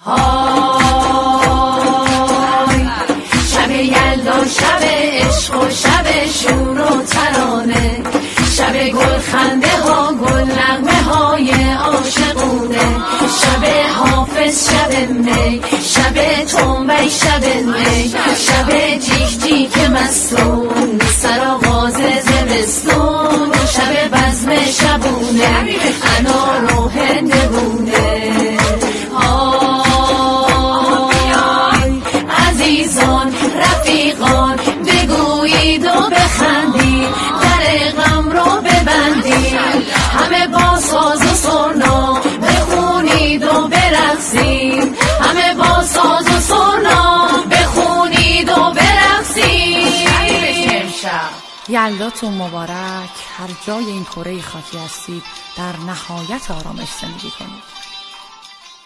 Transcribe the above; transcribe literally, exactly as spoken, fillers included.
های شب یلدا، شب عشق و شب شور و ترانه، شب گل خنده ها، گل نغمه های عاشقونه، شب حافظ، شب می، شب تنبی، شب می، شب جیک جیک مستون، سرآغاز زمستون، شب بزم شبونه، انار و هندوونه. آی عزیزان رفیقان، بگویید و بخندید، در غم رو ببندید، همه با ساز و سرنا بخونید و برقصید، همه با ساز و سرنا بخونید و برقصید. یلداتون مبارک. هر جای این کره خاکی هستید در نهایت آرامش زندگی کنید.